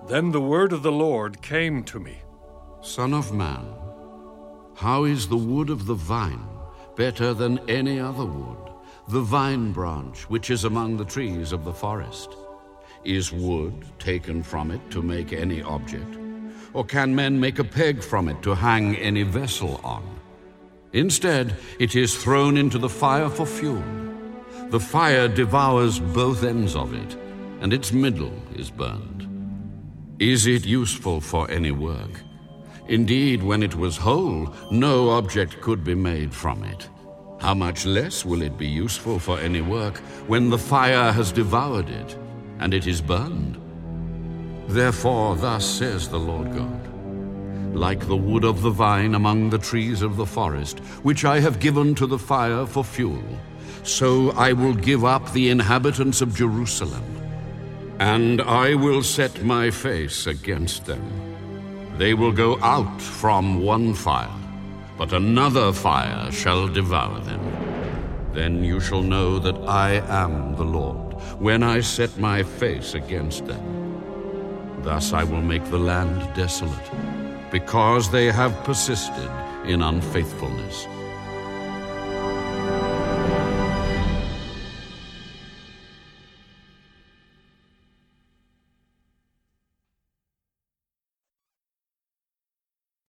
Then the word of the Lord came to me. Son of man, how is the wood of the vine better than any other wood, the vine branch which is among the trees of the forest? Is wood taken from it to make any object? Or can men make a peg from it to hang any vessel on? Instead, it is thrown into the fire for fuel. The fire devours both ends of it, and its middle is burned. Is it useful for any work? Indeed, when it was whole, no object could be made from it. How much less will it be useful for any work when the fire has devoured it, and it is burned? Therefore, thus says the Lord God, like the wood of the vine among the trees of the forest, which I have given to the fire for fuel, so I will give up the inhabitants of Jerusalem, and I will set my face against them. They will go out from one fire, but another fire shall devour them. Then you shall know that I am the Lord, when I set my face against them. Thus I will make the land desolate, because they have persisted in unfaithfulness.